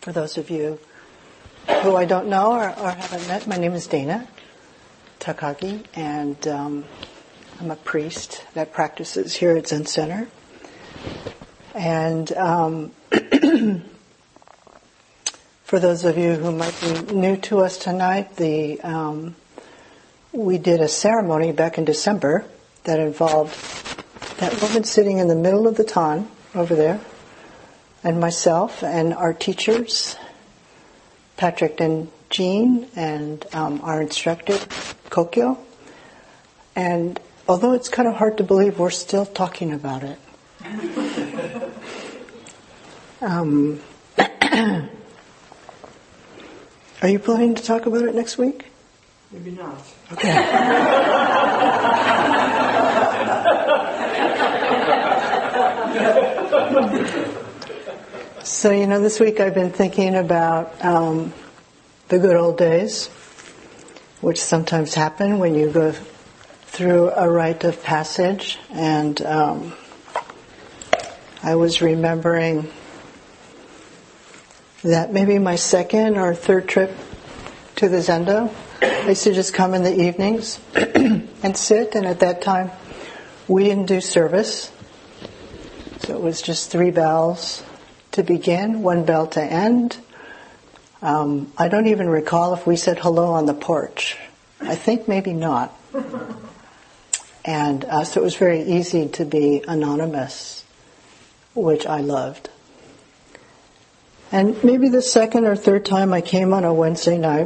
For those of you who I don't know or haven't met, my name is Dana Takagi, and I'm a priest that practices here at Zen Center. And for those of you who might be new to us tonight, we did a ceremony back in December that involved that woman sitting in the middle of the tan over there, and myself and our teachers, Patrick and Jean, and our instructor, Kokyo. And although it's kind of hard to believe, we're still talking about it. Are you planning to talk about it next week? Maybe not. Okay. So, this week I've been thinking about the good old days, which sometimes happen when you go through a rite of passage. And I was remembering that maybe my second or third trip to the Zendo, I used to just come in the evenings and sit, and at that time we didn't do service. So it was just 3 bells to begin, 1 bell to end. I don't even recall if we said hello on the porch. I think maybe not. And so it was very easy to be anonymous, which I loved. And maybe the second or third time I came on a Wednesday night,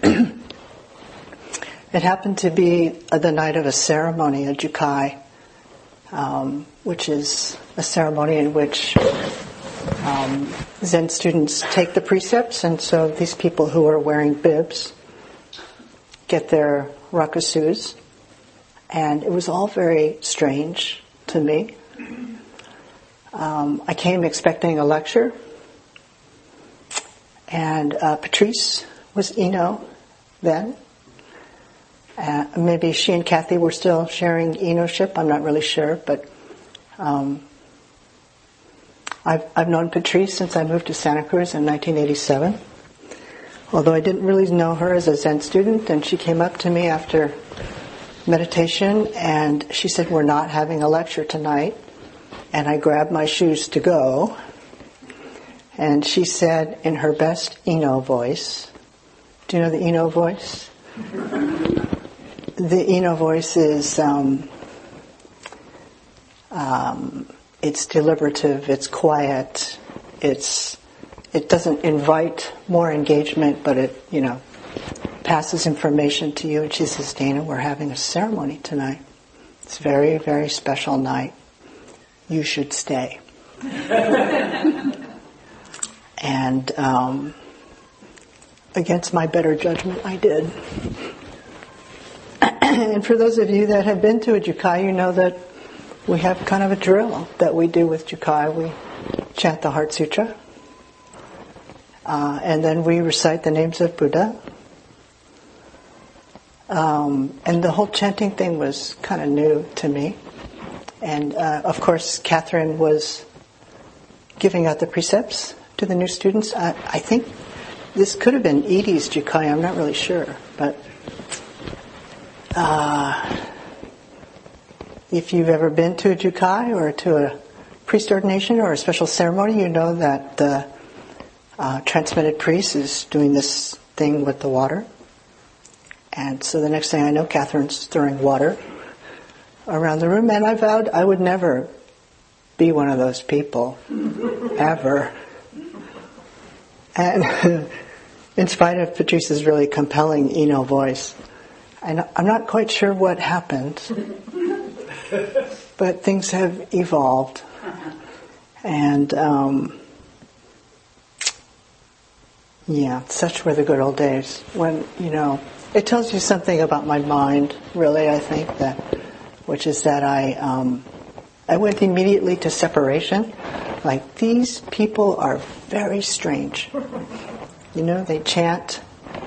it happened to be the night of a ceremony, a jukai, which is a ceremony in which Zen students take the precepts, and so these people who are wearing bibs get their rakusus, and it was all very strange to me. I came expecting a lecture, and Patrice was Ino then. Maybe she and Kathy were still sharing Ino-ship, I'm not really sure, but I've known Patrice since I moved to Santa Cruz in 1987, although I didn't really know her as a Zen student, and she came up to me after meditation and she said, "We're not having a lecture tonight," and I grabbed my shoes to go, and she said in her best Ino voice, do you know the Ino voice? The Ino voice is it's deliberative, it's quiet, it doesn't invite more engagement, but it, passes information to you. And she says, "Dana, we're having a ceremony tonight. It's a very, very special night. You should stay." And against my better judgment, I did. And for those of you that have been to a jukai, you know that we have kind of a drill that we do with jukai. We chant the Heart Sutra, and then we recite the names of Buddha. And the whole chanting thing was kind of new to me. And of course, Catherine was giving out the precepts to the new students. I think this could have been Edie's jukai, I'm not really sure, but if you've ever been to a jukai or to a priest ordination or a special ceremony, you know that the transmitted priest is doing this thing with the water. And so the next thing I know, Catherine's throwing water around the room, and I vowed I would never be one of those people, ever. And in spite of Patrice's really compelling Ino voice, and I'm not quite sure what happened, but things have evolved. And such were the good old days when, it tells you something about my mind, really, I think, which is that I went immediately to separation. Like, these people are very strange. They chant,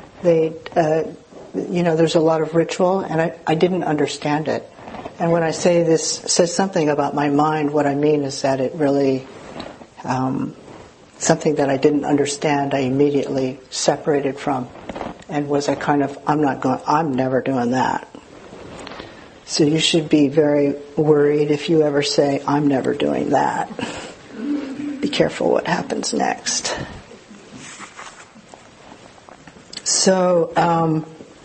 there's a lot of ritual, and I didn't understand it. And when I say this says something about my mind, what I mean is that it really something that I didn't understand, I immediately separated from, and was a kind of, I'm never doing that. So you should be very worried if you ever say, I'm never doing that. Be careful what happens next. So,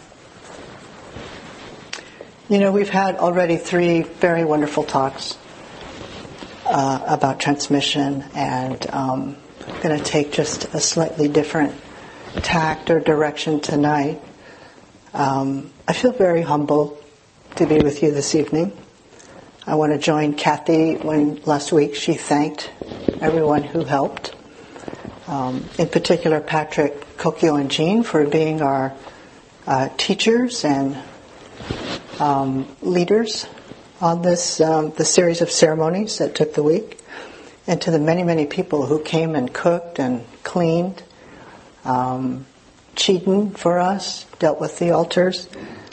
we've had already 3 very wonderful talks about transmission, and I'm going to take just a slightly different tact or direction tonight. I feel very humbled to be with you this evening. I want to join Kathy when last week she thanked everyone who helped. In particular, Patrick, Kokyo, and Jean for being our teachers and leaders on this the series of ceremonies that took the week, and to the many, many people who came and cooked and cleaned, cheated for us, dealt with the altars,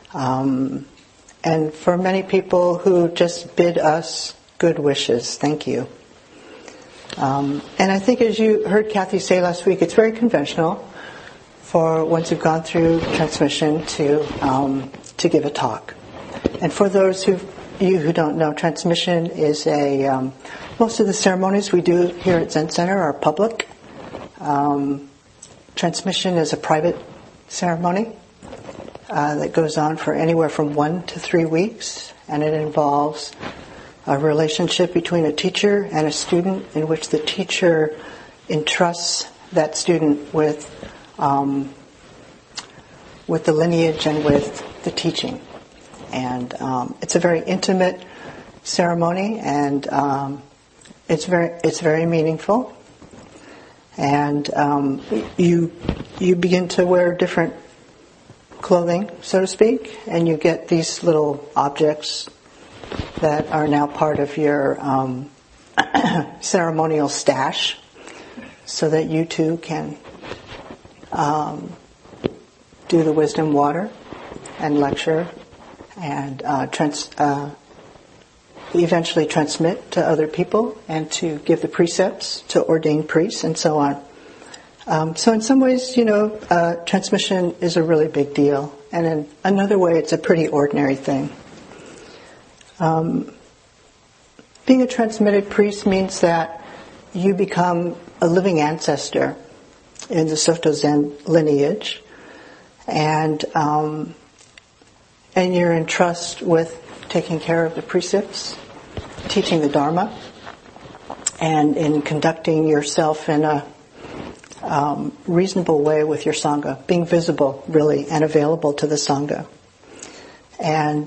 and for many people who just bid us good wishes. Thank you. And I think, as you heard Kathy say last week, it's very conventional for once you've gone through transmission to give a talk. And for those who don't know, transmission is most of the ceremonies we do here at Zen Center are public. Transmission is a private ceremony that goes on for anywhere from 1 to 3 weeks, and it involves a relationship between a teacher and a student in which the teacher entrusts that student with the lineage and with the teaching. And it's a very intimate ceremony, and it's very meaningful. And you begin to wear different clothing, so to speak, and you get these little objects that are now part of your ceremonial stash, so that you too can do the wisdom water and lecture and eventually transmit to other people and to give the precepts to ordained priests and so on. So in some ways, transmission is a really big deal, and in another way, it's a pretty ordinary thing. Being a transmitted priest means that you become a living ancestor in the Soto Zen lineage, and you're in trust with taking care of the precepts, teaching the Dharma, and in conducting yourself in a reasonable way with your Sangha, being visible, really, and available to the Sangha. And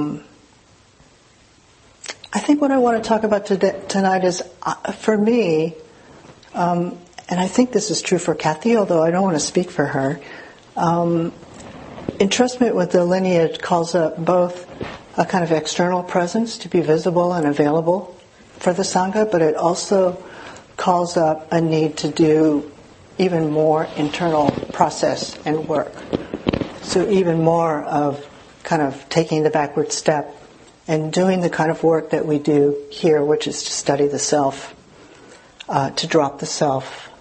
I think what I want to talk about tonight is, for me, and I think this is true for Kathy, although I don't want to speak for her, entrustment with the lineage calls up both a kind of external presence to be visible and available for the Sangha, but it also calls up a need to do even more internal process and work. So even more of kind of taking the backward step and doing the kind of work that we do here, which is to study the self, to drop the self,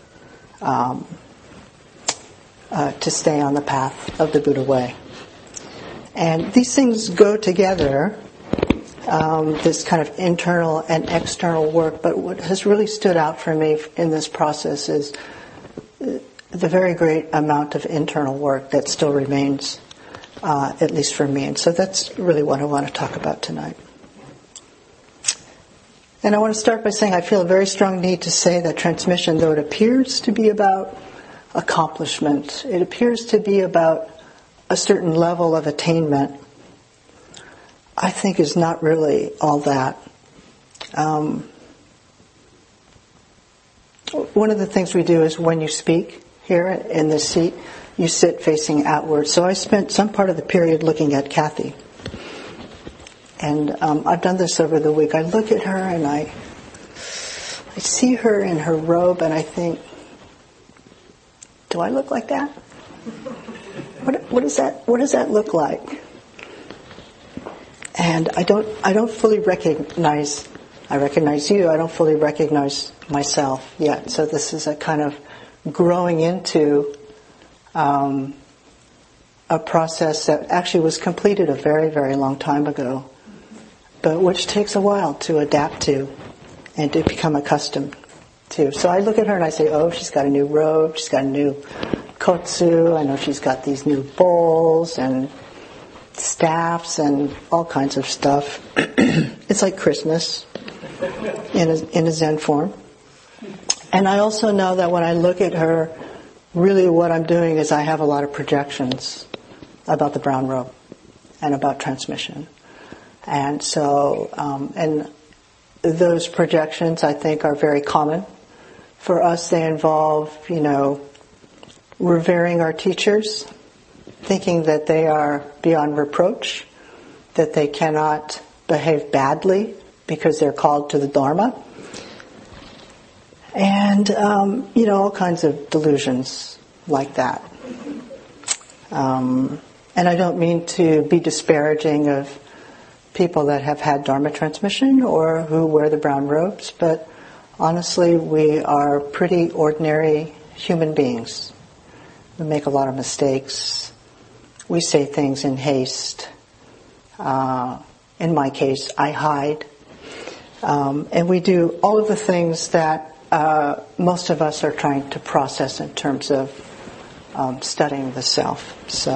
to stay on the path of the Buddha way. And these things go together, this kind of internal and external work. But what has really stood out for me in this process is the very great amount of internal work that still remains, at least for me. And so that's really what I want to talk about tonight. And I want to start by saying I feel a very strong need to say that transmission, though it appears to be about accomplishment, it appears to be about a certain level of attainment, I think is not really all that. One of the things we do is when you speak here in this seat, you sit facing outward. So I spent some part of the period looking at Kathy. And I've done this over the week. I look at her and I see her in her robe and I think, do I look like that? What does that look like? And I don't fully recognize. I recognize you. I don't fully recognize myself yet. So this is a kind of growing into a process that actually was completed a very, very long time ago, but which takes a while to adapt to and to become accustomed to. So I look at her and I say, oh, she's got a new robe, she's got a new kotsu, I know she's got these new bowls and staffs and all kinds of stuff. It's like Christmas in a Zen form. And I also know that when I look at her, really what I'm doing is I have a lot of projections about the brown robe and about transmission. And so, and those projections I think are very common. For us they involve, revering our teachers, thinking that they are beyond reproach, that they cannot behave badly because they're called to the Dharma. And, all kinds of delusions like that. And I don't mean to be disparaging of people that have had Dharma transmission or who wear the brown robes, but honestly, we are pretty ordinary human beings. We make a lot of mistakes. We say things in haste. In my case, I hide. And we do all of the things that most of us are trying to process in terms of studying the self. So,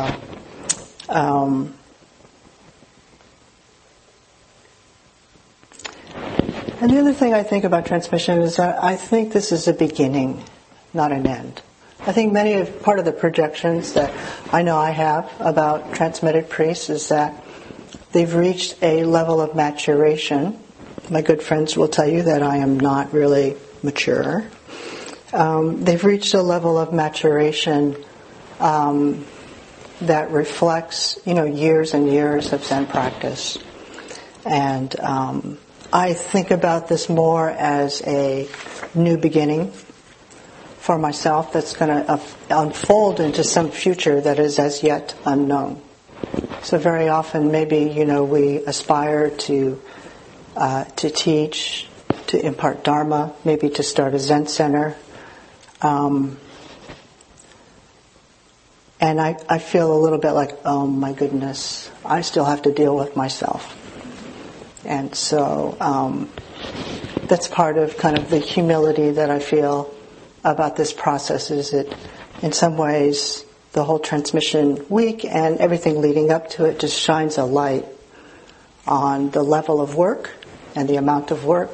and the other thing I think about transmission is that I think this is a beginning, not an end. I think part of the projections that I know I have about transmitted priests is that they've reached a level of maturation. My good friends will tell you that I am not really mature. They've reached a level of maturation that reflects, years and years of Zen practice. And I think about this more as a new beginning for myself that's going to unfold into some future that is as yet unknown. So very often, maybe, we aspire to teach, to impart Dharma, maybe to start a Zen center. And I feel a little bit like, oh my goodness, I still have to deal with myself. And so that's part of kind of the humility that I feel about this process, is that in some ways the whole transmission week and everything leading up to it just shines a light on the level of work and the amount of work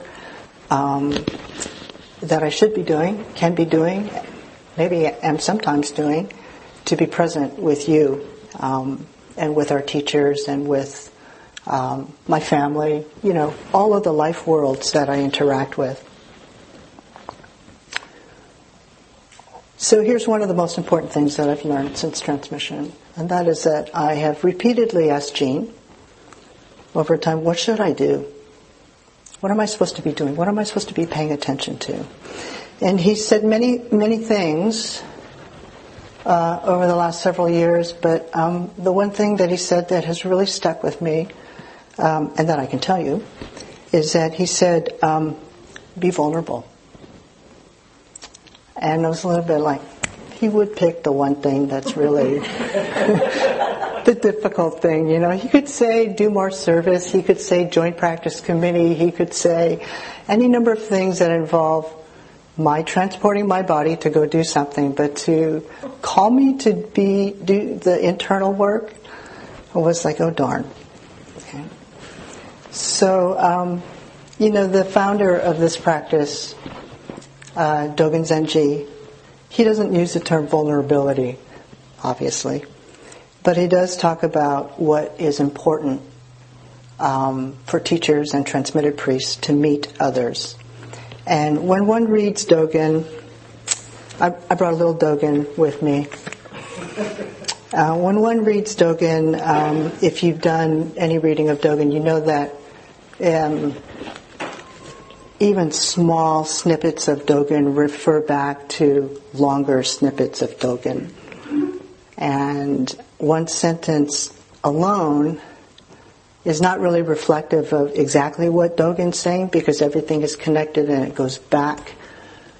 that I should be doing, can be doing, maybe am sometimes doing, to be present with you and with our teachers and with my family, all of the life worlds that I interact with. So here's one of the most important things that I've learned since transmission, and that is that I have repeatedly asked Gene over time, what should I do? What am I supposed to be doing? What am I supposed to be paying attention to? And he said many, many things over the last several years, but the one thing that he said that has really stuck with me, and that I can tell you, is that he said, be vulnerable. And I was a little bit like, he would pick the one thing that's really the difficult thing, He could say, do more service. He could say, joint practice committee. He could say any number of things that involve my transporting my body to go do something. But to call me to do the internal work, I was like, oh darn. Okay. So, the founder of this practice, Dogen Zenji, he doesn't use the term vulnerability, obviously, but he does talk about what is important for teachers and transmitted priests to meet others. And when one reads Dogen, I brought a little Dogen with me. When one reads Dogen, if you've done any reading of Dogen, you know that even small snippets of Dogen refer back to longer snippets of Dogen. And one sentence alone is not really reflective of exactly what Dogen's saying, because everything is connected and it goes back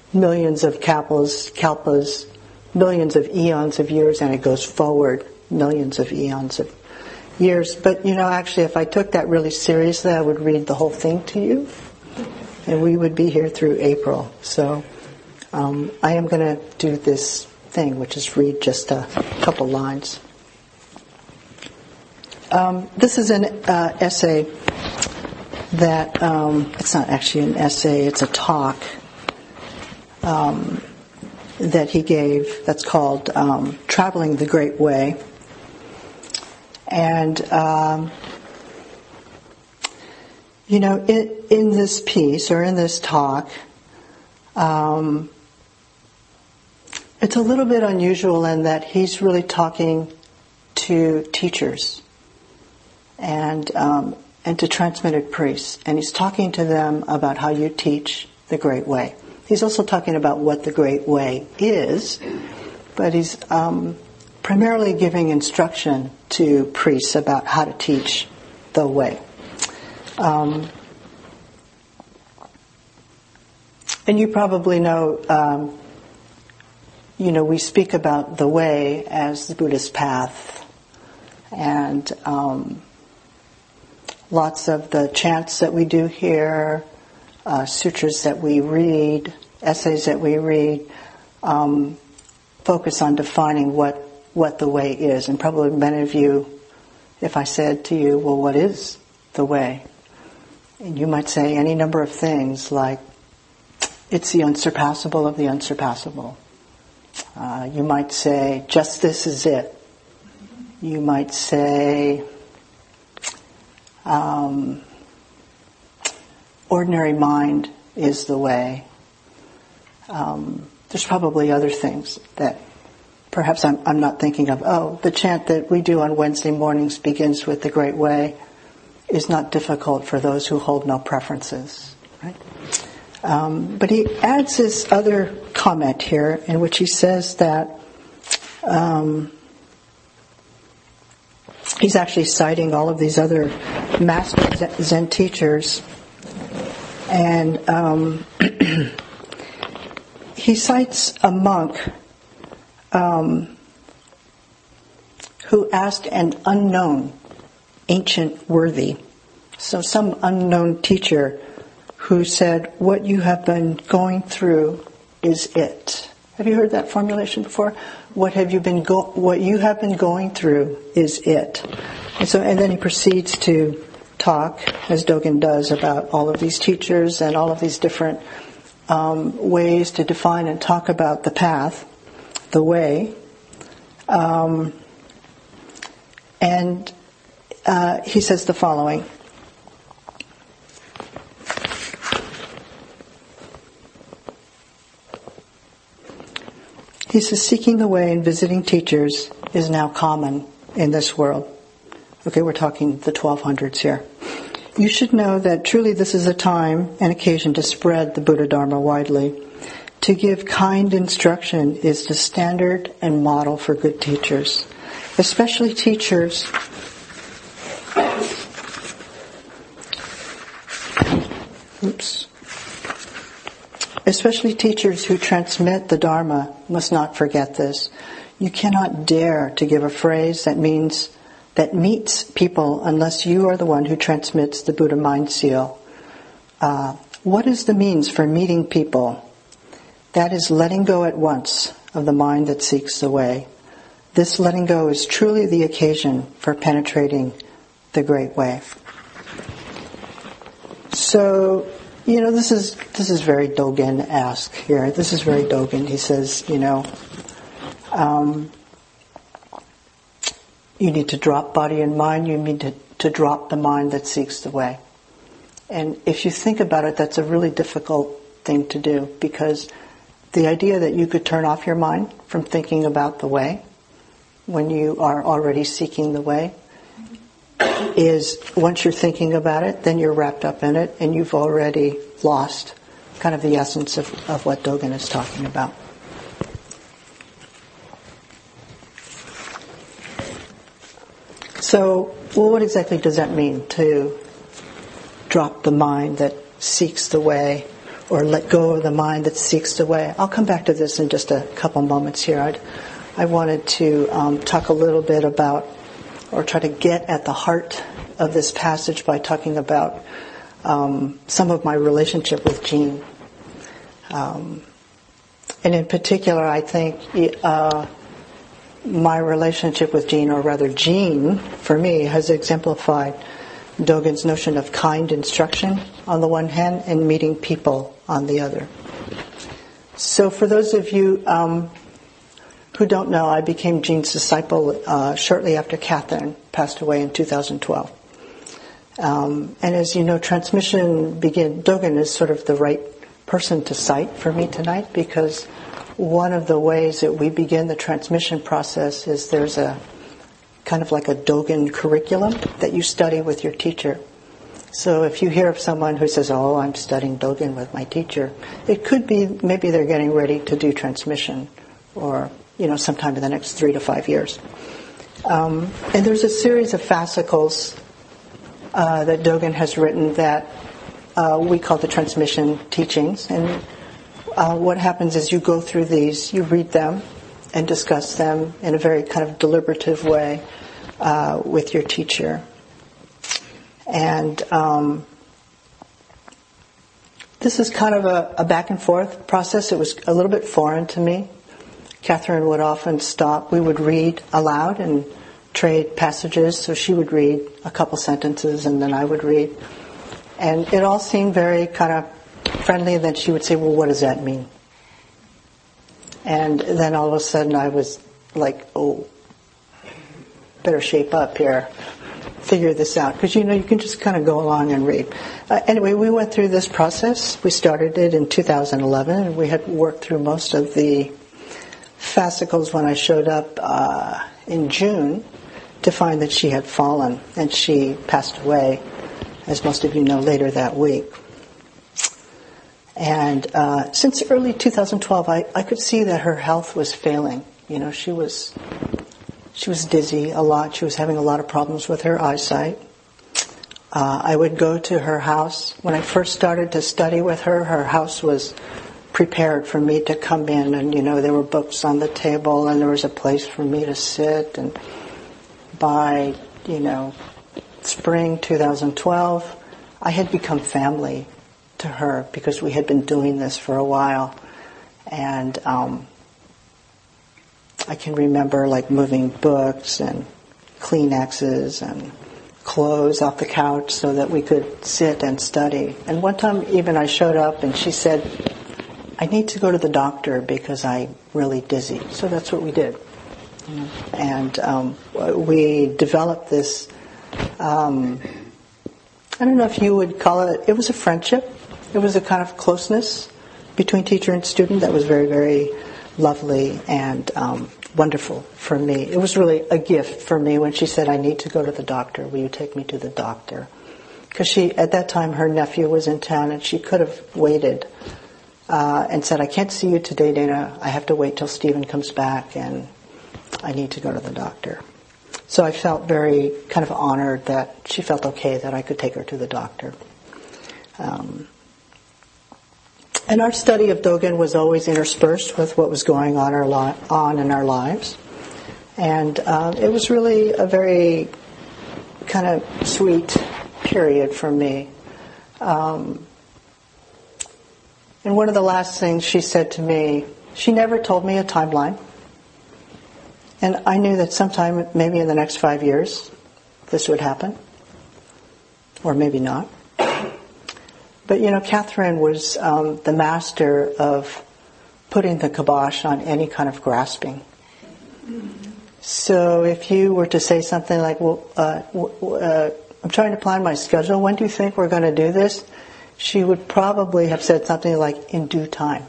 millions of kalpas, millions of eons of years, and it goes forward millions of eons of years. But actually, if I took that really seriously, I would read the whole thing to you, and we would be here through April. So I am going to do this thing, which is read just a couple lines. This is an essay that, it's not actually an essay, it's a talk that he gave that's called Traveling the Great Way. And, in this piece, or in this talk, it's a little bit unusual in that he's really talking to teachers and to transmitted priests. And he's talking to them about how you teach the Great Way. He's also talking about what the Great Way is, but he's primarily giving instruction to priests about how to teach the way. And you probably know, we speak about the way as the Buddhist path, and lots of the chants that we do here, sutras that we read, essays that we read, focus on defining what the way is. And probably many of you, if I said to you, well, what is the way? And you might say any number of things like, it's the unsurpassable of the unsurpassable. You might say, just this is it. You might say, ordinary mind is the way. There's probably other things that perhaps I'm not thinking of. Oh, the chant that we do on Wednesday mornings begins with the Great Way is not difficult for those who hold no preferences, right? But he adds this other comment here in which he says that he's actually citing all of these other master Zen teachers, and he cites a monk who asked an unknown ancient worthy, so some unknown teacher, who said, what you have been going through is it. Have you heard that formulation before? What you have been going through is it. And then he proceeds to talk, as Dogen does, about all of these teachers and all of these different ways to define and talk about the path, the way. And he says the following. He says, seeking the way and visiting teachers is now common in this world. Okay, we're talking the 1200s here. You should know that truly this is a time and occasion to spread the Buddha Dharma widely. To give kind instruction is the standard and model for good teachers, especially teachers Especially teachers who transmit the Dharma must not forget this. You cannot dare to give a phrase that meets people unless you are the one who transmits the Buddha mind seal. What is the means for meeting people? That is letting go at once of the mind that seeks the way. This letting go is truly the occasion for penetrating the Great Way. So, this is very Dogen-esque here. This is very Dogen. He says, you need to drop body and mind. You need to drop the mind that seeks the way. And if you think about it, that's a really difficult thing to do, because the idea that you could turn off your mind from thinking about the way when you are already seeking the way is, once you're thinking about it, then you're wrapped up in it and you've already lost kind of the essence of what Dogen is talking about. So, what exactly does that mean, to drop the mind that seeks the way, or let go of the mind that seeks the way. I'll come back to this in just a couple moments here. I wanted to talk a little bit about, or try to get at the heart of this passage by talking about some of my relationship with Jean. And in particular, I think my relationship with Jean, or rather Jean, for me, has exemplified Dogen's notion of kind instruction on the one hand and meeting people on the other. So for those of you who don't know, I became Jean's disciple shortly after Catherine passed away in 2012. And as you know, transmission Dogen is sort of the right person to cite for me tonight, because one of the ways that we begin the transmission process is there's a kind of like a Dogen curriculum that you study with your teacher. So if you hear of someone who says, "Oh, I'm studying Dogen with my teacher," it could be maybe they're getting ready to do transmission, or sometime in the next 3 to 5 years. And there's a series of fascicles that Dogen has written that we call the transmission teachings. And what happens is you go through these, you read them and discuss them in a very kind of deliberative way with your teacher. And this is kind of a back and forth process. It was a little bit foreign to me. Catherine would often stop. We would read aloud and trade passages. So she would read a couple sentences and then I would read. And it all seemed very kind of friendly. And then she would say, "Well, what does that mean?" And then all of a sudden I was like, "Oh, better shape up here. Figure this out." Because, you can just kind of go along and read. Anyway, we went through this process. We started it in 2011, and we had worked through most of the fascicles when I showed up in June to find that she had fallen, and she passed away, as most of you know, later that week. And since early 2012, I could see that her health was failing. She was dizzy a lot. She was having a lot of problems with her eyesight. I would go to her house. When I first started to study with her, her house was prepared for me to come in, and there were books on the table and there was a place for me to sit. And by spring 2012, I had become family to her because we had been doing this for a while. And I can remember moving books and Kleenexes and clothes off the couch so that we could sit and study. And one time even I showed up and she said, "I need to go to the doctor because I'm really dizzy." So that's what we did. And we developed this, I don't know if you would call it was a friendship. It was a kind of closeness between teacher and student that was very, very lovely and wonderful for me. It was really a gift for me when she said, "I need to go to the doctor. Will you take me to the doctor?" Because at that time, her nephew was in town and she could have waited and said, "I can't see you today, Dana. I have to wait till Stephen comes back and I need to go to the doctor." So I felt very kind of honored that she felt okay that I could take her to the doctor. And our study of Dogen was always interspersed with what was going on in our lives. And it was really a very kind of sweet period for me. And one of the last things she said to me, she never told me a timeline. And I knew that sometime, maybe in the next 5 years, this would happen. Or maybe not. But, Catherine was the master of putting the kibosh on any kind of grasping. So if you were to say something like, "Well, I'm trying to plan my schedule. When do you think we're going to do this?" She would probably have said something like, "In due time."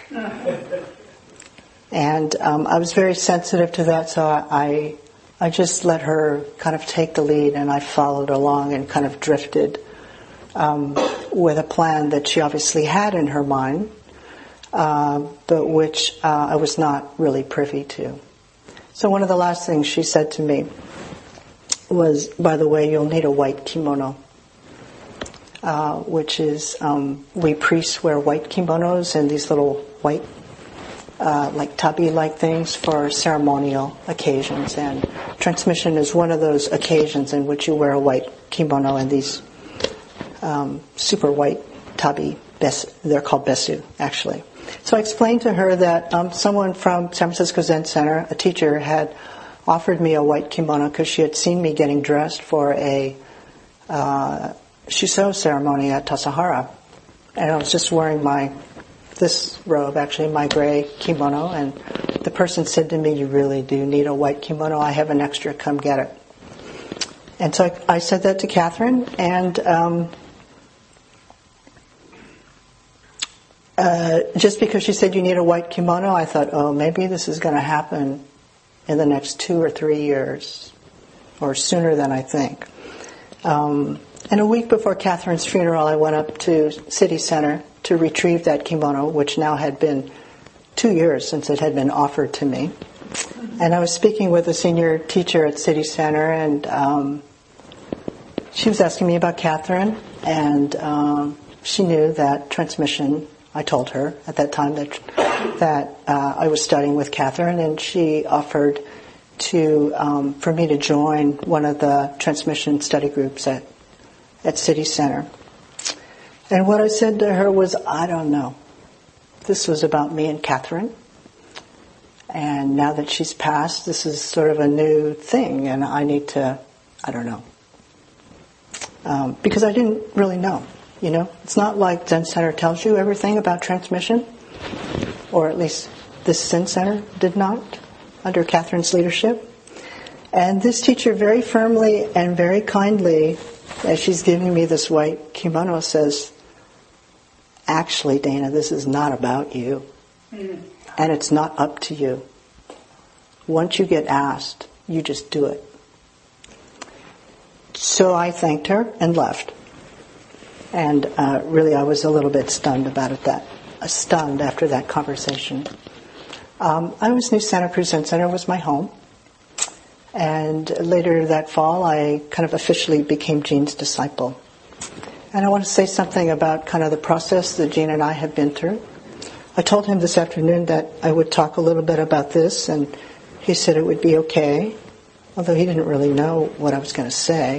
And I was very sensitive to that, so I just let her kind of take the lead, and I followed along and kind of drifted with a plan that she obviously had in her mind, but which I was not really privy to. So one of the last things she said to me was, "By the way, you'll need a white kimono." which is we priests wear white kimonos and these little white like tabi-like things for ceremonial occasions, and transmission is one of those occasions in which you wear a white kimono and these super white tabi. They're called besu, actually. So I explained to her that someone from San Francisco Zen Center, a teacher, had offered me a white kimono because she had seen me getting dressed for a Shuso ceremony at Tassajara. And I was just wearing this robe, actually, my gray kimono, and the person said to me, "You really do need a white kimono. I have an extra, come get it." And so I said that to Catherine, and just because she said you need a white kimono, I thought, oh, maybe this is going to happen in the next 2 or 3 years, or sooner than I think. And a week before Catherine's funeral, I went up to City Center to retrieve that kimono, which now had been 2 years since it had been offered to me. And I was speaking with a senior teacher at City Center, and she was asking me about Catherine, and she knew that transmission. I told her at that time that I was studying with Catherine, and she offered for me to join one of the transmission study groups at City Center. And what I said to her was, I don't know. This was about me and Catherine. And now that she's passed, this is sort of a new thing, and I need to, I don't know. Because I didn't really know. You know, it's not like Zen Center tells you everything about transmission, or at least this Zen Center did not under Catherine's leadership. And this teacher very firmly and very kindly, as she's giving me this white kimono, says, actually, Dana, this is not about you. And it's not up to you. Once you get asked, you just do it. So I thanked her and left. And really, I was a little bit stunned stunned after that conversation. I always knew Santa Cruz Zen Center was my home. And later that fall, I kind of officially became Jean's disciple. And I want to say something about kind of the process that Jean and I have been through. I told him this afternoon that I would talk a little bit about this, and he said it would be okay, although he didn't really know what I was going to say.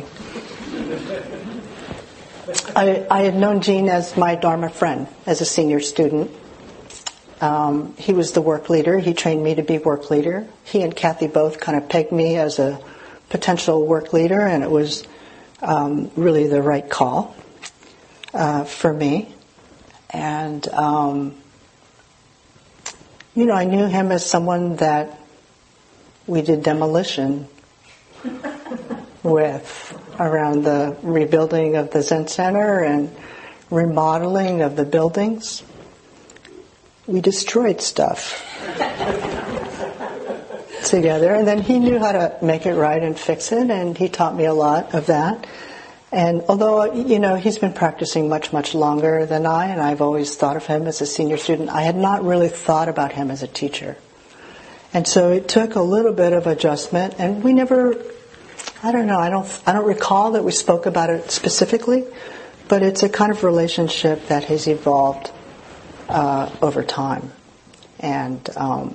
I had known Jean as my Dharma friend, as a senior student. He was the work leader. He trained me to be work leader. He and Kathy both kind of pegged me as a potential work leader, and it was really the right call for me. And, I knew him as someone that we did demolition with around the rebuilding of the Zen Center and remodeling of the buildings. We destroyed stuff together, and then he knew how to make it right and fix it, and he taught me a lot of that. And although, he's been practicing much, much longer than I, and I've always thought of him as a senior student, I had not really thought about him as a teacher. And so it took a little bit of adjustment, and we never, I don't recall that we spoke about it specifically, but it's a kind of relationship that has evolved over time. And,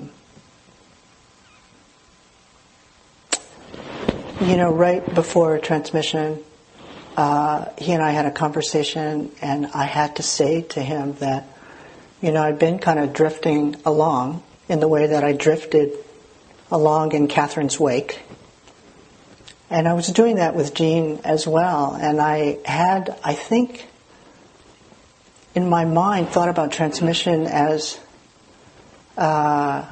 right before transmission, he and I had a conversation, and I had to say to him that, I'd been kind of drifting along in the way that I drifted along in Catherine's wake. And I was doing that with Jean as well. And I had, I think, in my mind, thought about transmission as how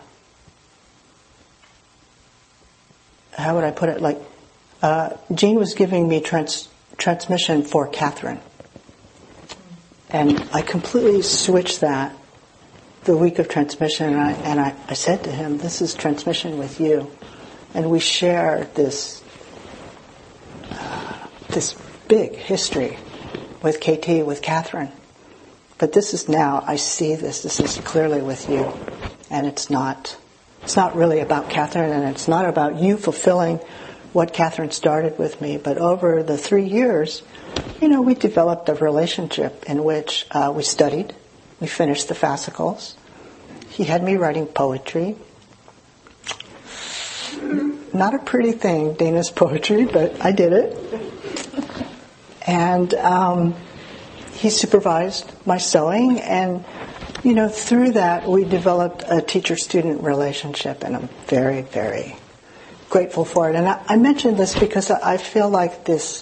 would I put it? Like, Jean was giving me transmission for Catherine. And I completely switched that the week of transmission, and I said to him, this is transmission with you. And we share this big history with KT, with Catherine. But this is now, I see this is clearly with you. And it's not really about Catherine, and it's not about you fulfilling what Catherine started with me. But over the 3 years, we developed a relationship in which we studied. We finished the fascicles. He had me writing poetry. Not a pretty thing, Dana's poetry, but I did it. And he supervised my sewing, and through that we developed a teacher-student relationship, and I'm very, very grateful for it. And I mention this because I feel like this,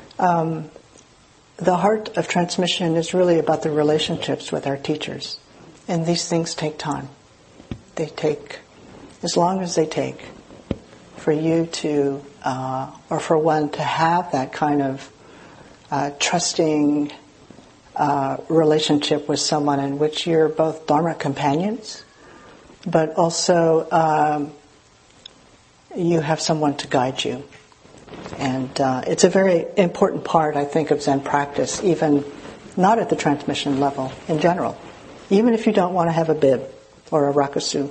the heart of transmission is really about the relationships with our teachers. And these things take time. They take as long as they take for you to, or for one to have that kind of trusting relationship with someone in which you're both Dharma companions, but also you have someone to guide you. And it's a very important part, I think, of Zen practice, even not at the transmission level, in general. Even if you don't want to have a bib or a rakusu,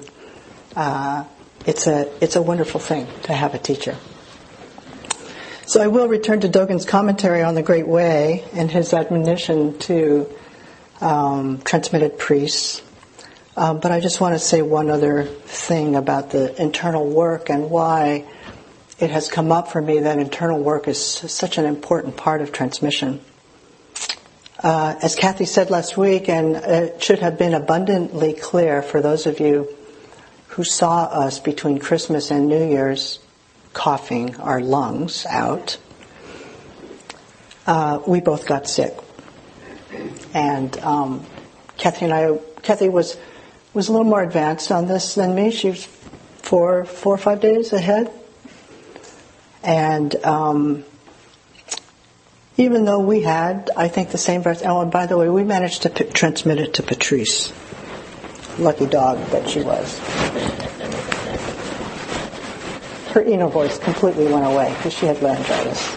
it's a wonderful thing to have a teacher. So I will return to Dogen's commentary on the Great Way and his admonition to transmitted priests. But I just want to say one other thing about the internal work and why it has come up for me that internal work is such an important part of transmission. As Kathy said last week, and it should have been abundantly clear for those of you who saw us between Christmas and New Year's coughing our lungs out, we both got sick. And Kathy was a little more advanced on this than me. She was four or 5 days ahead. And even though we had, I think, the same virus, oh, and by the way, we managed to transmit it to Patrice. Lucky dog that she was. Her inner voice completely went away because she had laryngitis.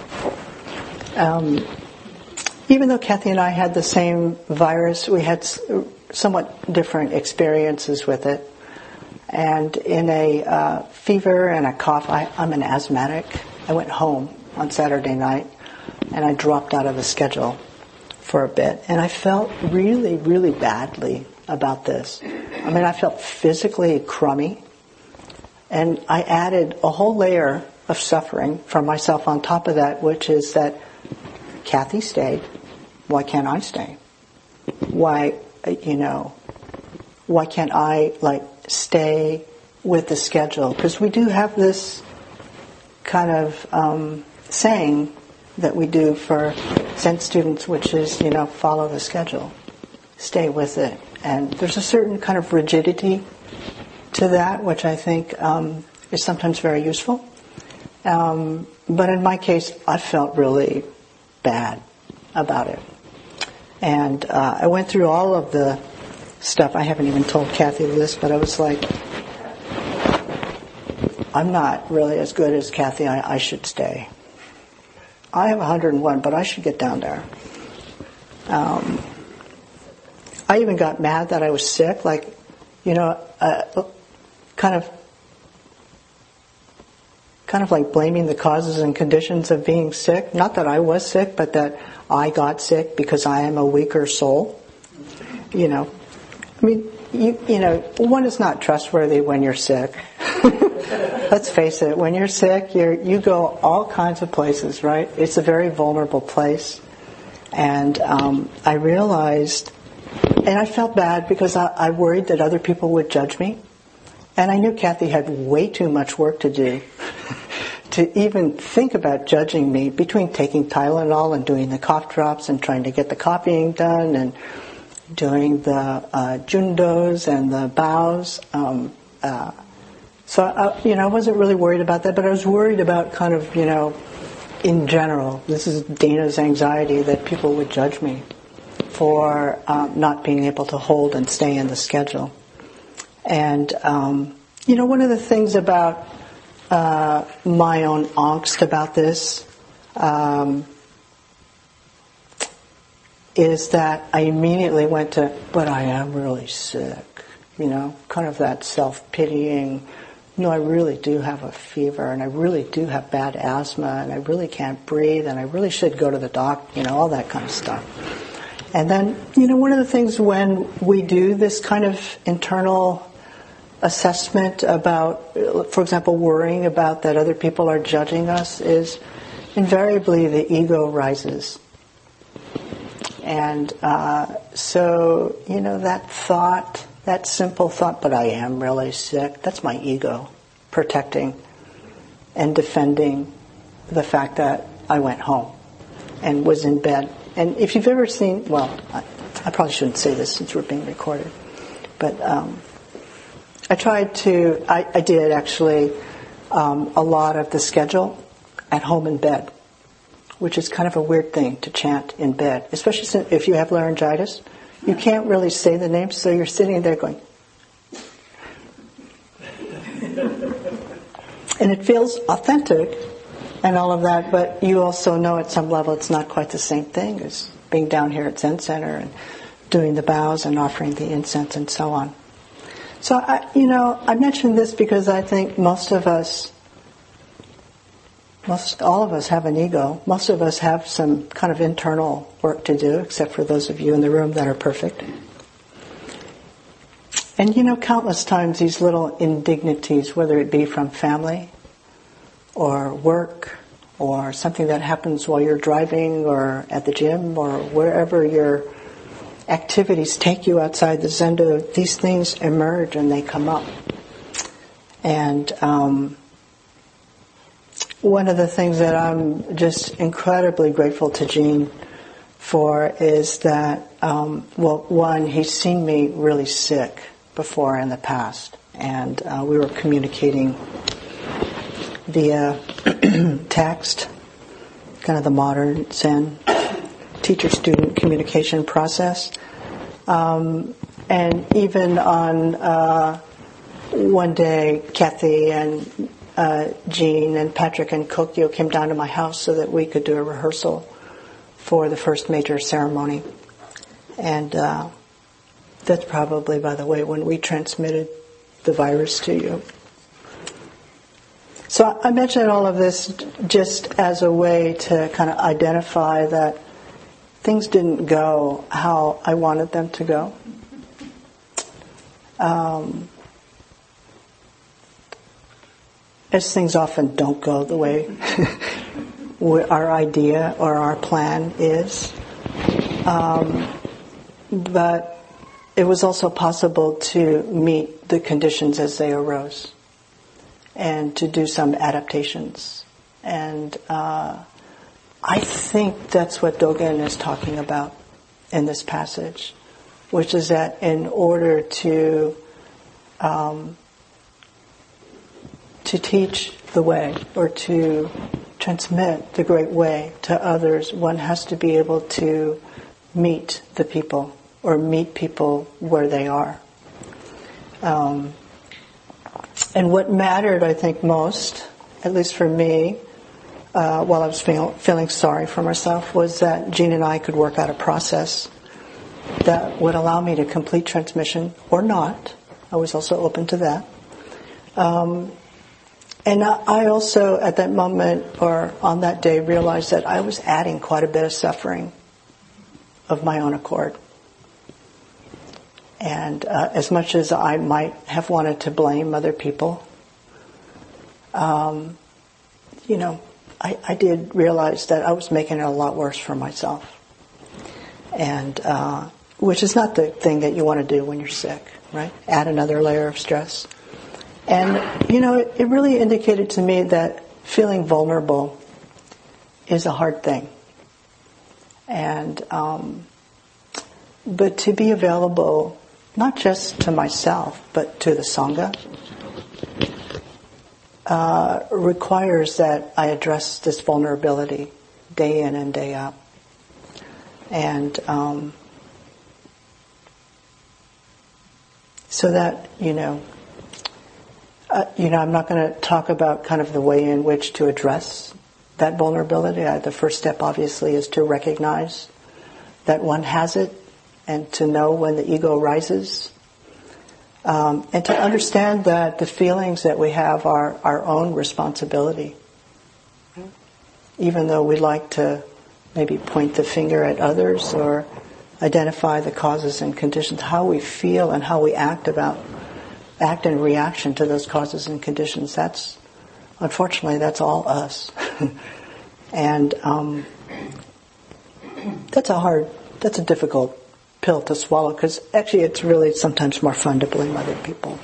Even though Kathy and I had the same virus, we had somewhat different experiences with it. And in a fever and a cough, I'm an asthmatic. I went home on Saturday night and I dropped out of the schedule for a bit. And I felt really, really badly about this. I mean, I felt physically crummy. And I added a whole layer of suffering for myself on top of that, which is that Kathy stayed. Why can't I stay? Why can't I, stay with the schedule? Because we do have this kind of saying that we do for Zen students, which is, follow the schedule. Stay with it. And there's a certain kind of rigidity to that, which I think is sometimes very useful. But in my case, I felt really bad about it. And I went through all of the stuff. I haven't even told Kathy this, but I was like, I'm not really as good as Kathy. I should stay. I have 101, but I should get down there. I even got mad that I was sick, kind of like blaming the causes and conditions of being sick. Not that I was sick, but that I got sick because I am a weaker soul. One is not trustworthy when you're sick. Let's face it, when you're sick, you go all kinds of places, right? It's a very vulnerable place. And I realized, and I felt bad because I worried that other people would judge me. And I knew Kathy had way too much work to do to even think about judging me between taking Tylenol and doing the cough drops and trying to get the copying done and doing the jundos and the bows. So I wasn't really worried about that, but I was worried about kind of, in general, this is Dana's anxiety that people would judge me for not being able to hold and stay in the schedule. And, one of the things about my own angst about this is that I immediately went to, but I am really sick, kind of that self-pitying, no, I really do have a fever, and I really do have bad asthma, and I really can't breathe, and I really should go to the doctor, all that kind of stuff. And then, one of the things when we do this kind of internal assessment about, for example, worrying about that other people are judging us, is invariably the ego rises. And so, that thought, that simple thought, but I am really sick, that's my ego protecting and defending the fact that I went home and was in bed. And if you've ever seen, I probably shouldn't say this since we're being recorded, but I did actually a lot of the schedule at home in bed, which is kind of a weird thing to chant in bed, especially if you have laryngitis. You can't really say the names, so you're sitting there going. And it feels authentic and all of that, but you also know at some level it's not quite the same thing as being down here at Zen Center and doing the bows and offering the incense and so on. So, I mentioned this because I think all of us have an ego. Most of us have some kind of internal work to do, except for those of you in the room that are perfect. And countless times these little indignities, whether it be from family or work or something that happens while you're driving or at the gym or wherever your activities take you outside the Zendo, these things emerge and they come up. And one of the things that I'm just incredibly grateful to Gene for is that, one, he's seen me really sick before in the past, and we were communicating via text, kind of the modern Zen teacher-student communication process. And even on one day, Kathy and Jean and Patrick and Kokyo came down to my house so that we could do a rehearsal for the first major ceremony. And that's probably, by the way, when we transmitted the virus to you. So I mentioned all of this just as a way to kind of identify that things didn't go how I wanted them to go. As things often don't go the way our idea or our plan is. But it was also possible to meet the conditions as they arose and to do some adaptations. And I think that's what Dogen is talking about in this passage, which is that in order to teach the way or to transmit the great way to others, one has to be able to meet the people or meet people where they are. And what mattered, I think, most, at least for me, while I was feeling sorry for myself, was that Jean and I could work out a process that would allow me to complete transmission or not. I was also open to that. And I also, at that moment or on that day, realized that I was adding quite a bit of suffering of my own accord. And as much as I might have wanted to blame other people, I did realize that I was making it a lot worse for myself. And which is not the thing that you want to do when you're sick, right? Add another layer of stress. And, it really indicated to me that feeling vulnerable is a hard thing. And, but to be available, not just to myself, but to the Sangha, requires that I address this vulnerability day in and day out. And, so that, I'm not going to talk about kind of the way in which to address that vulnerability. The first step, obviously, is to recognize that one has it and to know when the ego rises. And to understand that the feelings that we have are our own responsibility. Even though we like to maybe point the finger at others or identify the causes and conditions, how we feel and how we act in reaction to those causes and conditions, unfortunately, that's all us. And that's a difficult pill to swallow, because actually it's really sometimes more fun to blame other people.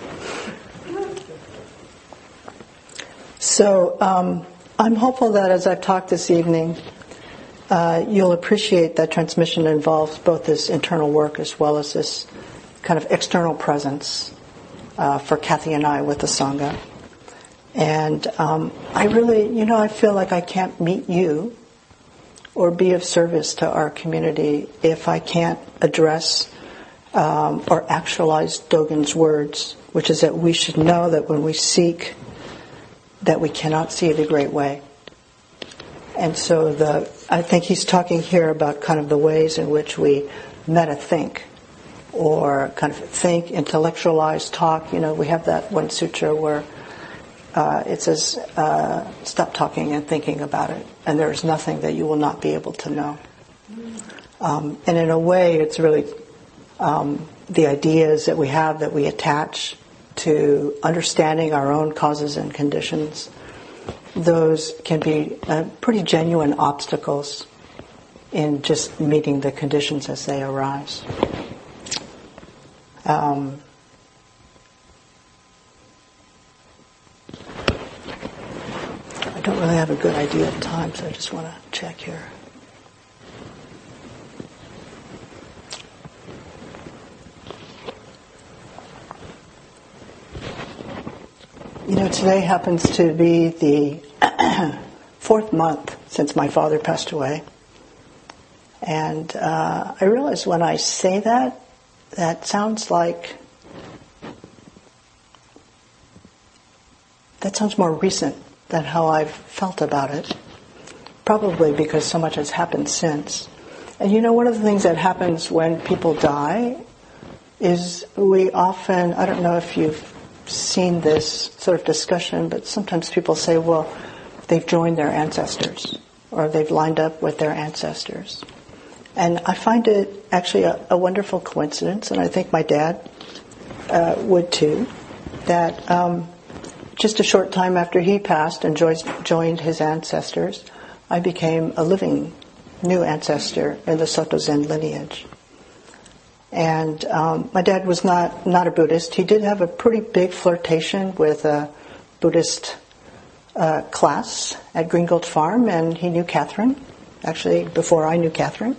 So I'm hopeful that as I've talked this evening, you'll appreciate that transmission involves both this internal work as well as this kind of external presence for Kathy and I with the Sangha. And I really, I feel like I can't meet you or be of service to our community if I can't address or actualize Dogen's words, which is that we should know that when we seek, that we cannot see the great way. And so I think he's talking here about kind of the ways in which we meta-think, or kind of think, intellectualize, talk. We have that one sutra where it says, stop talking and thinking about it, and there is nothing that you will not be able to know. And in a way, it's really the ideas that we have that we attach to understanding our own causes and conditions. Those can be pretty genuine obstacles in just meeting the conditions as they arise. I don't really have a good idea of time, so I just want to check here. Today happens to be the 4th month since my father passed away. And I realize when I say that sounds more recent than how I've felt about it. Probably because so much has happened since. And one of the things that happens when people die is we often, I don't know if you've seen this sort of discussion, but sometimes people say, well, they've joined their ancestors, or they've lined up with their ancestors. And I find it actually a wonderful coincidence, and I think my dad would too, that just a short time after he passed and joined his ancestors, I became a living new ancestor in the Soto Zen lineage. And my dad was not a Buddhist. He did have a pretty big flirtation with a Buddhist class at Green Gulch Farm, and he knew Catherine, actually before I knew Catherine.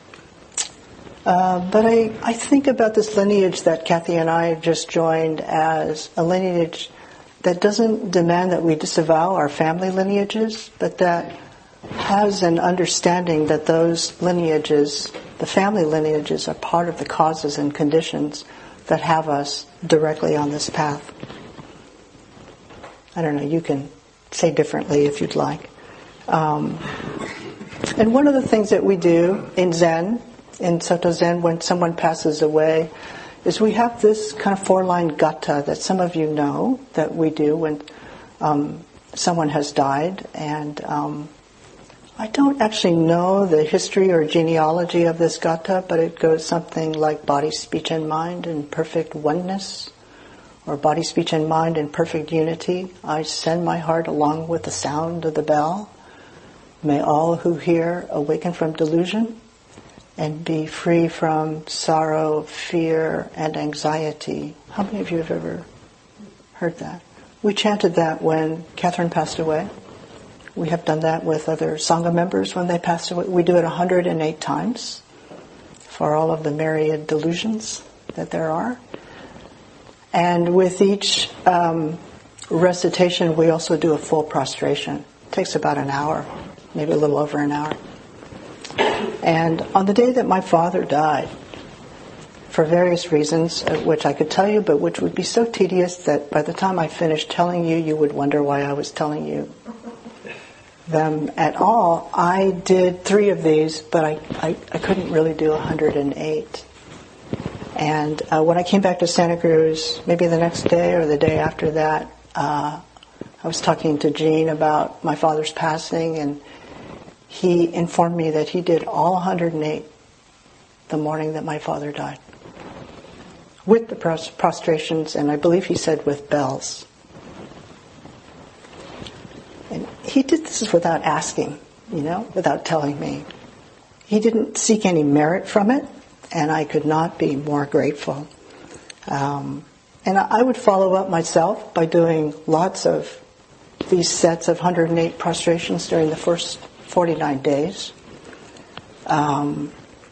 But I think about this lineage that Kathy and I have just joined as a lineage that doesn't demand that we disavow our family lineages, but that has an understanding that those lineages, the family lineages, are part of the causes and conditions that have us directly on this path. I don't know, you can say differently if you'd like. And one of the things that we do in Zen, in Soto Zen, when someone passes away, is we have this kind of 4-line gata that some of you know that we do when someone has died. And I don't actually know the history or genealogy of this gata, but it goes something like body, speech, and mind in perfect oneness, or body, speech, and mind in perfect unity. I send my heart along with the sound of the bell. May all who hear awaken from delusion and be free from sorrow, fear, and anxiety. How many of you have ever heard that? We chanted that when Catherine passed away. We have done that with other Sangha members when they passed away. We do it 108 times for all of the myriad delusions that there are. And with each recitation, we also do a full prostration. It takes about an hour, maybe a little over an hour. And on the day that my father died, for various reasons, which I could tell you, but which would be so tedious that by the time I finished telling you, you would wonder why I was telling you them at all. I did 3 of these, but I couldn't really do 108. And when I came back to Santa Cruz, maybe the next day or the day after that, I was talking to Gene about my father's passing, and he informed me that he did all 108 the morning that my father died, with the prostrations, and I believe he said with bells. And he did this without asking, without telling me. He didn't seek any merit from it, and I could not be more grateful. And I would follow up myself by doing lots of these sets of 108 prostrations during the first 49 days. But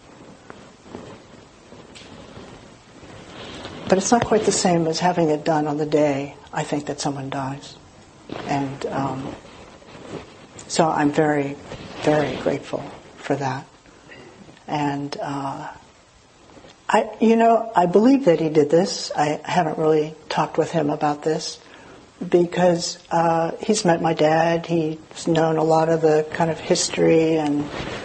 it's not quite the same as having it done on the day I think that someone dies. And so I'm very, very grateful for that. And I believe that he did this. I haven't really talked with him about this because he's met my dad. He's known a lot of the kind of history and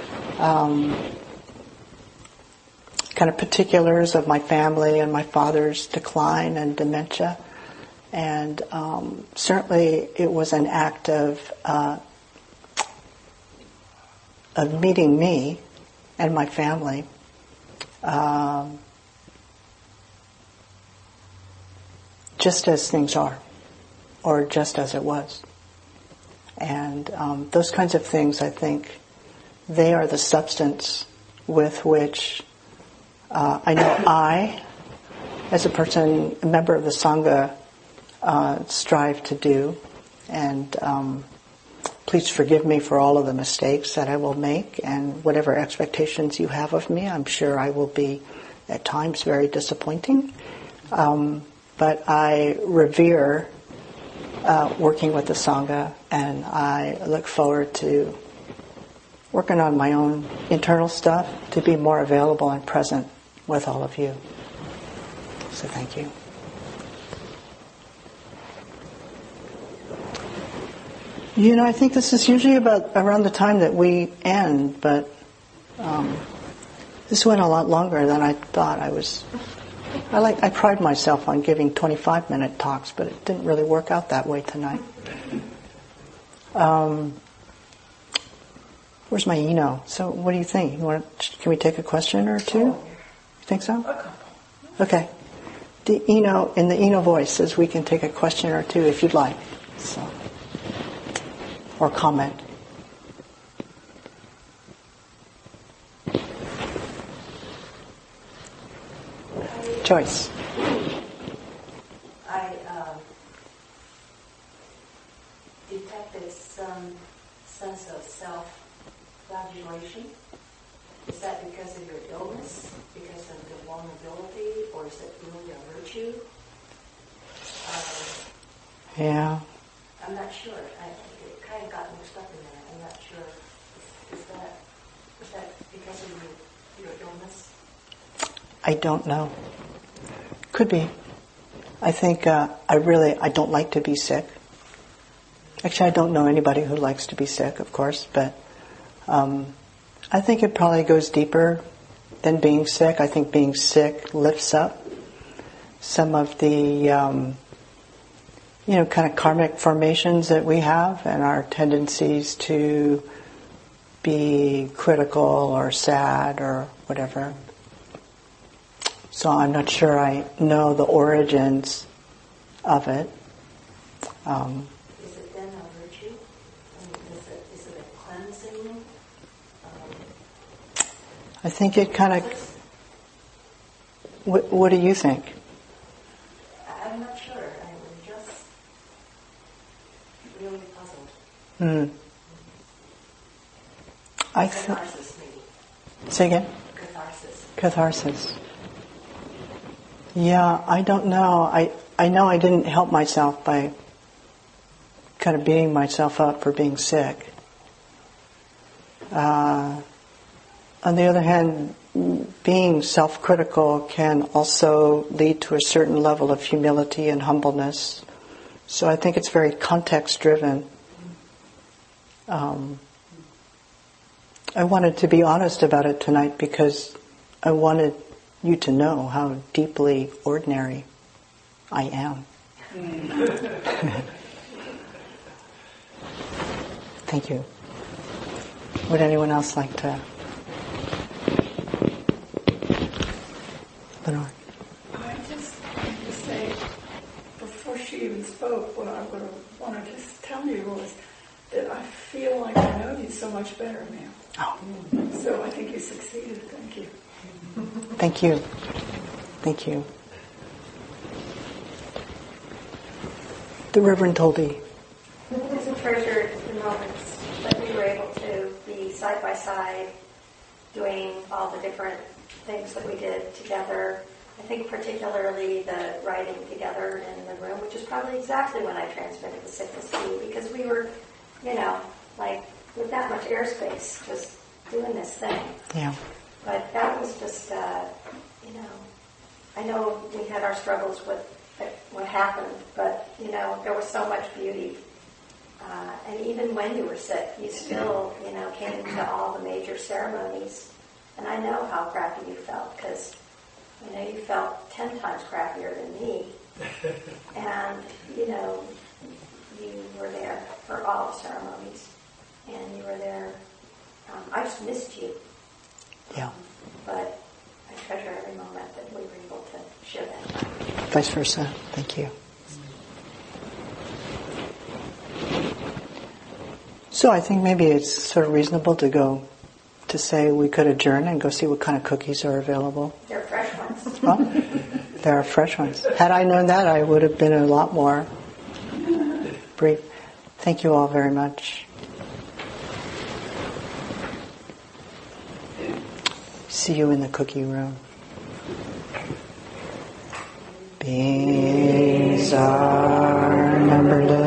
kind of particulars of my family and my father's decline and dementia. And certainly it was an act of meeting me and my family. Just as things are, or just as it was. And those kinds of things, I think, they are the substance with which I know I, as a person, a member of the Sangha, strive to do. And please forgive me for all of the mistakes that I will make, and whatever expectations you have of me, I'm sure I will be at times very disappointing. But I revere working with the Sangha, and I look forward to working on my own internal stuff to be more available and present with all of you. So thank you. I think this is usually about around the time that we end, but this went a lot longer than I thought. I pride myself on giving 25-minute talks, but it didn't really work out that way tonight. Where's my Eno? So what do you think? Can we take a question or two? You think so? Okay. The Eno, in the Eno voice, says we can take a question or two if you'd like. So, or comment. Joyce. I detected some sense of self-flagellation. Is that because of your illness, because of the vulnerability, or is it really a virtue? Yeah. I'm not sure. It kind of got mixed up in there. I'm not sure. Is that because of your illness? I don't know. Could be. I think I don't like to be sick. Actually, I don't know anybody who likes to be sick, of course, but I think it probably goes deeper than being sick. I think being sick lifts up some of the kind of karmic formations that we have and our tendencies to be critical or sad or whatever. So I'm not sure I know the origins of it. Is it then a virtue? Is it a cleansing? I think it kind of... What do you think? I'm not sure. I'm just really puzzled. Catharsis, maybe. Say again? Catharsis. Yeah, I don't know. I know I didn't help myself by kind of beating myself up for being sick. On the other hand, being self-critical can also lead to a certain level of humility and humbleness. So I think it's very context-driven. I wanted to be honest about it tonight because I wanted you to know how deeply ordinary I am. Thank you. Would anyone else like to? Lenore. I just wanted to say, before she even spoke, what I would have wanted to tell you was that I feel like I know you so much better now. Oh. So I think you succeeded. Thank you. Thank you. Thank you. The Reverend Toldy. I just treasured the moments that we were able to be side by side, doing all the different things that we did together. I think particularly the writing together in the room, which is probably exactly when I transmitted the sickness to you, because we were, like with that much airspace, just doing this thing. Yeah. But that was just, I know we had our struggles with what happened, but, there was so much beauty. And even when you were sick, you still, came to all the major ceremonies. And I know how crappy you felt, because, you felt 10 times crappier than me. And, you were there for all the ceremonies. And you were there. I just missed you. Yeah. But I treasure every moment that we were able to share that time. Vice versa. Thank you. So I think maybe it's sort of reasonable to say we could adjourn and go see what kind of cookies are available. They're fresh ones. Well, there are fresh ones. Had I known that, I would have been a lot more brief. Thank you all very much. See you in the cookie room. Beings are numberless.